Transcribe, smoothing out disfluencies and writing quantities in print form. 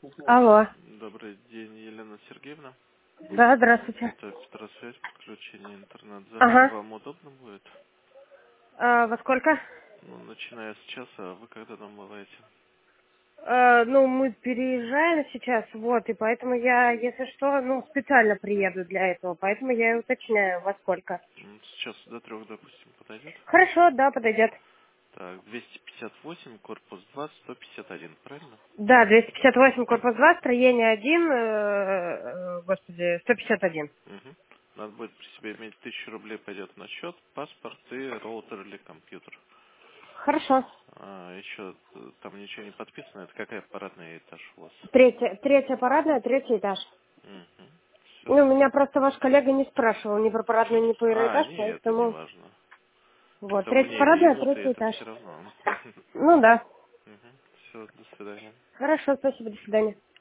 Алло. Добрый день, Елена Сергеевна. Да, здравствуйте. Это Петросвязь, подключение интернет. Завтра Ага. вам удобно будет? Во сколько? Ну, начиная с часа, вы когда там бываете? Ну, мы переезжаем сейчас, вот, и поэтому я, если что, специально приеду для этого, поэтому я и уточняю, во сколько. С часу до 3, допустим, подойдет? Хорошо, да, подойдет. Так, 258, корпус 2, 151, правильно? Да, 258, корпус 2, строение 1, господи, 151. Угу. Надо будет при себе иметь 1000 рублей, пойдет на счет, паспорт и роутер или компьютер. Хорошо. Еще там ничего не подписано, это какая аппаратный этаж у вас? Третья парадная, третий этаж. Угу. Все. Ну, меня просто ваш коллега не спрашивал ни про парадную, ни про этаж, Нет, это не поэтому... важно. Вот, Это третья мне или парадная, ему-то третий это этаж. все равно. Ну да. Все, до свидания. Хорошо, спасибо, до свидания.